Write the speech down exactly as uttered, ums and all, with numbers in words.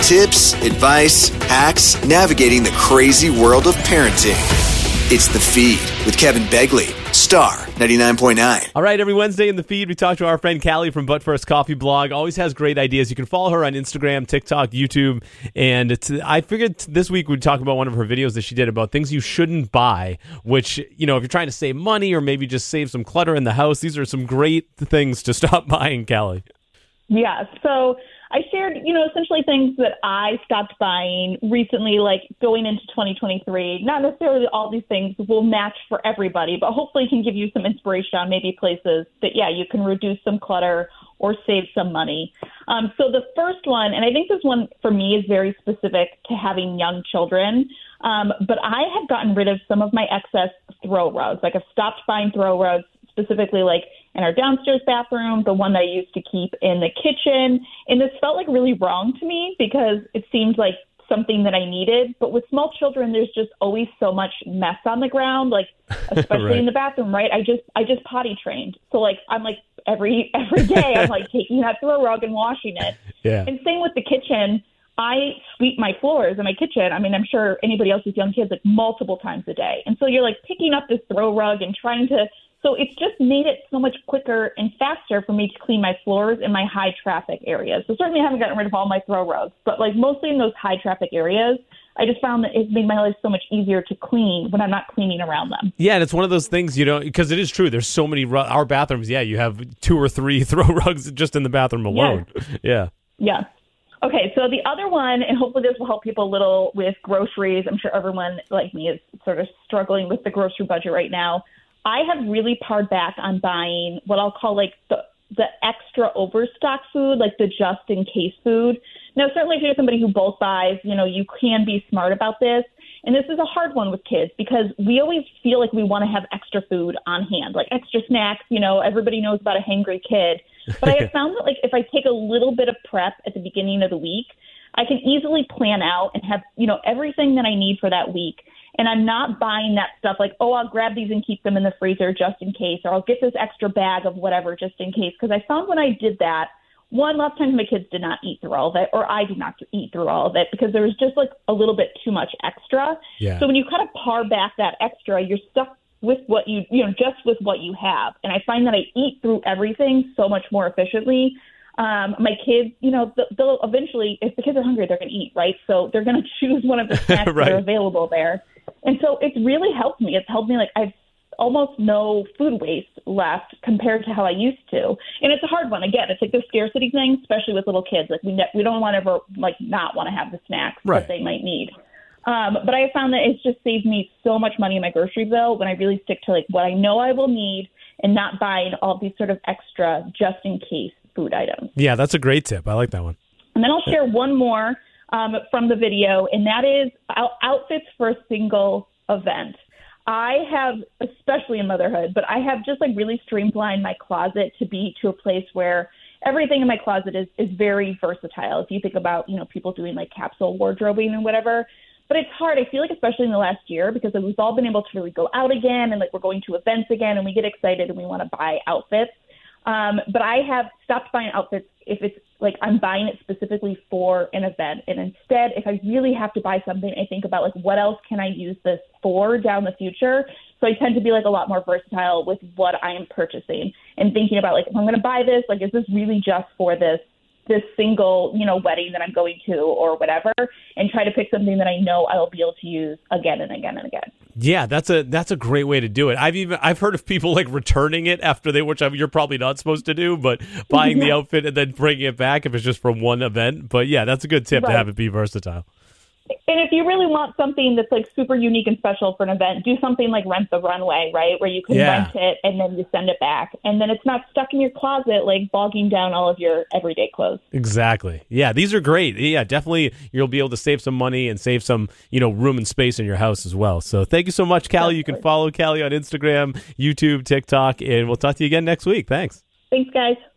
Tips, advice, hacks, navigating the crazy world of parenting. It's The Feed with Kevin Begley, Star ninety-nine point nine. All right, every Wednesday in The Feed, we talk to our friend Callie from But First Coffee blog. Always has great ideas. You can follow her on Instagram, TikTok, YouTube. And it's, I figured this week we'd talk about one of her videos that she did about things you shouldn't buy, which, you know, if you're trying to save money or maybe just save some clutter in the house, these are some great things to stop buying, Callie. Yeah, so I shared, you know, essentially things that I stopped buying recently, like going into twenty twenty-three. Not necessarily all these things will match for everybody, but hopefully can give you some inspiration on maybe places that, yeah, you can reduce some clutter or save some money. Um, so the first one, and I think this one for me is very specific to having young children, um, but I have gotten rid of some of my excess throw rugs. Like I've stopped buying throw rugs, specifically like in our downstairs bathroom, the one that I used to keep in the kitchen. And this felt like really wrong to me because it seemed like something that I needed. But with small children, there's just always so much mess on the ground, like especially right. in the bathroom, right? I just I just potty trained. So like I'm like every every day I'm like taking that throw rug and washing it. Yeah. And same with the kitchen. I sweep my floors in my kitchen. I mean, I'm sure anybody else with young kids like multiple times a day. And so you're like picking up this throw rug and trying to So it's just made it so much quicker and faster for me to clean my floors in my high traffic areas. So certainly I haven't gotten rid of all my throw rugs, but like mostly in those high traffic areas, I just found that it's made my life so much easier to clean when I'm not cleaning around them. Yeah, and it's one of those things, you know, because it is true. There's so many, ru- our bathrooms, yeah, you have two or three throw rugs just in the bathroom alone. Yes. Yeah. Yeah. Okay, so the other one, and hopefully this will help people a little with groceries. I'm sure everyone like me is sort of struggling with the grocery budget right now. I have really pared back on buying what I'll call like the the extra overstock food, like the just in case food. Now, certainly if you're somebody who bulk buys, you know, you can be smart about this. And this is a hard one with kids because we always feel like we want to have extra food on hand, like extra snacks. You know, everybody knows about a hangry kid. But I have found that like if I take a little bit of prep at the beginning of the week, I can easily plan out and have, you know, everything that I need for that week. And I'm not buying that stuff like, oh, I'll grab these and keep them in the freezer just in case, or I'll get this extra bag of whatever just in case. Because I found when I did that, one, lots of times my kids did not eat through all of it, or I did not eat through all of it because there was just like a little bit too much extra. Yeah. So when you kind of par back that extra, you're stuck with what you, you know, just with what you have. And I find that I eat through everything so much more efficiently. Um, my kids, you know, they'll eventually, if the kids are hungry, they're going to eat, right? So they're going to choose one of the snacks right. that are available there. And so it's really helped me. It's helped me, like, I've almost no food waste left compared to how I used to. And it's a hard one. Again, it's like the scarcity thing, especially with little kids. Like, we ne- we don't want to ever, like, not want to have the snacks right. that they might need. Um, but I have found that it's just saved me so much money in my grocery bill when I really stick to, like, what I know I will need and not buying all these sort of extra just-in-case food items. Yeah, that's a great tip. I like that one. And then I'll share one more um, from the video, and that is out- outfits for a single event. I have, especially in motherhood, but I have just like really streamlined my closet to be to a place where everything in my closet is, is very versatile. If you think about, you know, people doing like capsule wardrobing and whatever, but it's hard. I feel like especially in the last year because we've all been able to really go out again and like we're going to events again and we get excited and we want to buy outfits. Um, but I have stopped buying outfits if it's like I'm buying it specifically for an event. And instead, if I really have to buy something, I think about like what else can I use this for down the future? So I tend to be like a lot more versatile with what I am purchasing and thinking about like, if I'm going to buy this, like, is this really just for this this single, you know, wedding that I'm going to or whatever, and try to pick something that I know I will be able to use again and again and again. Yeah, that's a that's a great way to do it. I've even I've heard of people like returning it after they, which you're probably not supposed to do, but buying the outfit and then bringing it back if it's just from one event. But yeah, that's a good tip right. to have it be versatile. And if you really want something that's like super unique and special for an event, do something like Rent the Runway, right? Where you can yeah. rent it and then you send it back. And then it's not stuck in your closet, like bogging down all of your everyday clothes. Exactly. Yeah, these are great. Yeah, definitely you'll be able to save some money and save some, you know, room and space in your house as well. So thank you so much, Callie. You can follow Callie on Instagram, YouTube, TikTok, and we'll talk to you again next week. Thanks. Thanks, guys.